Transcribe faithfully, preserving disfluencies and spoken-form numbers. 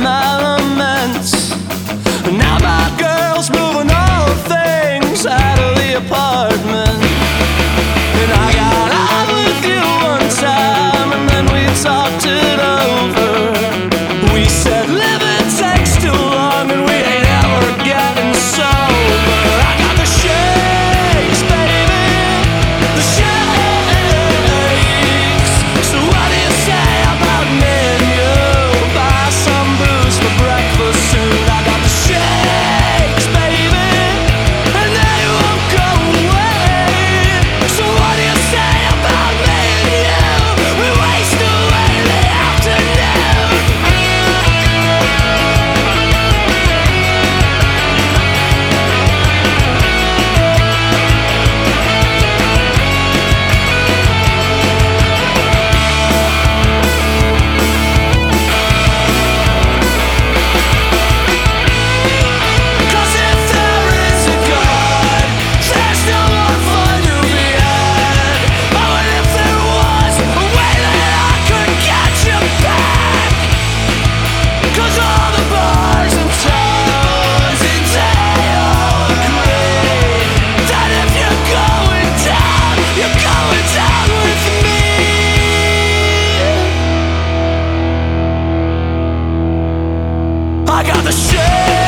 my laments. Now my girl's moving all the things out of the apartment. And I got out with you one time, and then we talked it over. We said living takes too long, and we ain't ever getting sober. I got the shakes, baby, the shakes. So what do you say about me and you? Buy some booze for breakfast soon. I got the shakes, baby, and they won't go away. So what do you say about me and you? We waste away the afternoon. Cause if there is a God, there's no more fun to be had. Oh, and if there was a way that I could get you back, cause all the bars and towns in town agree that if you're going down, you're going down with me. I got the shit.